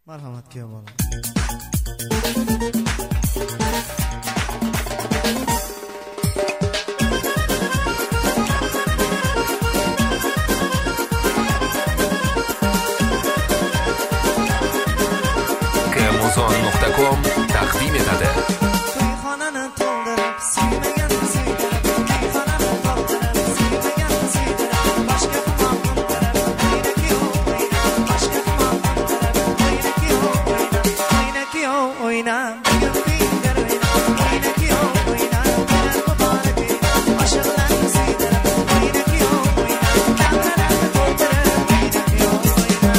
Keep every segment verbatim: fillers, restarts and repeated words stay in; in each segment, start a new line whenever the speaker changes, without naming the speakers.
Marhamat kuyov bolam.
Kmozon nuqta com taqdim etadi.
To'yxonani to'ldirib, siymagan siydirib, to'yxonani to'ldirib, siymagan siydirib, boshqa tomon o'tirib, o'yna kuyov o'yna, boshqa tomon o'tirib, o'yna kuyov o'yna, o'yna kuyov o'yna, bugun kuydir o'yna, o'yna kuyov o'yna, o'ynar muborak o'yna, oshiqlarni siydirib, o'yna kuyov o'yna, davralarni to'ldirib, o'yna kuyov o'yna.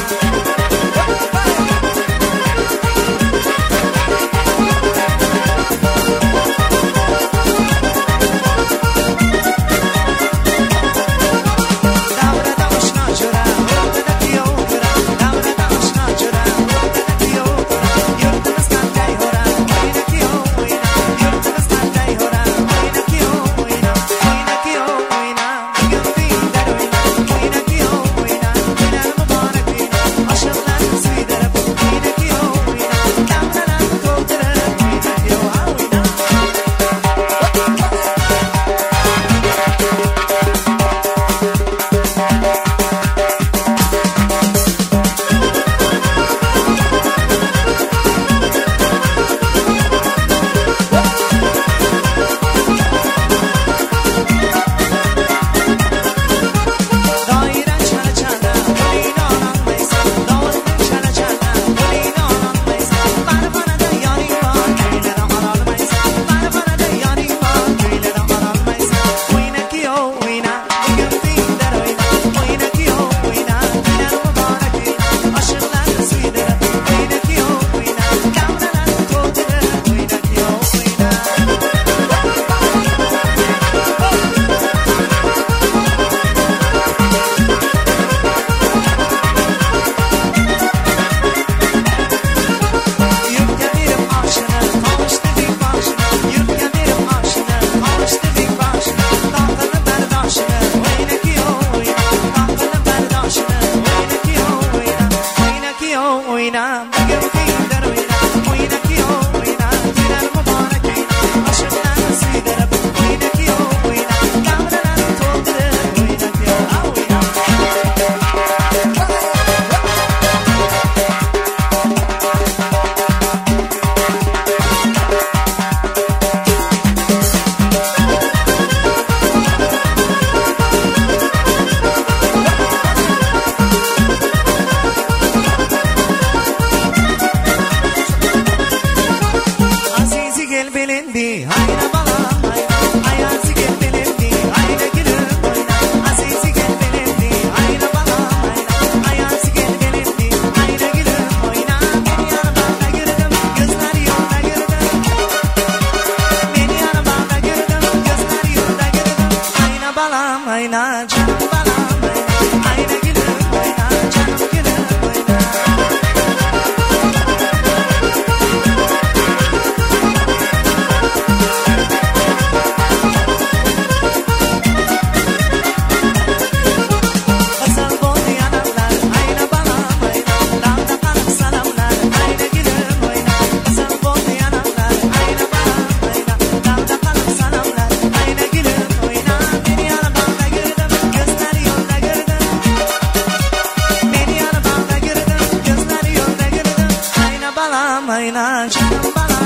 Ayna canım bana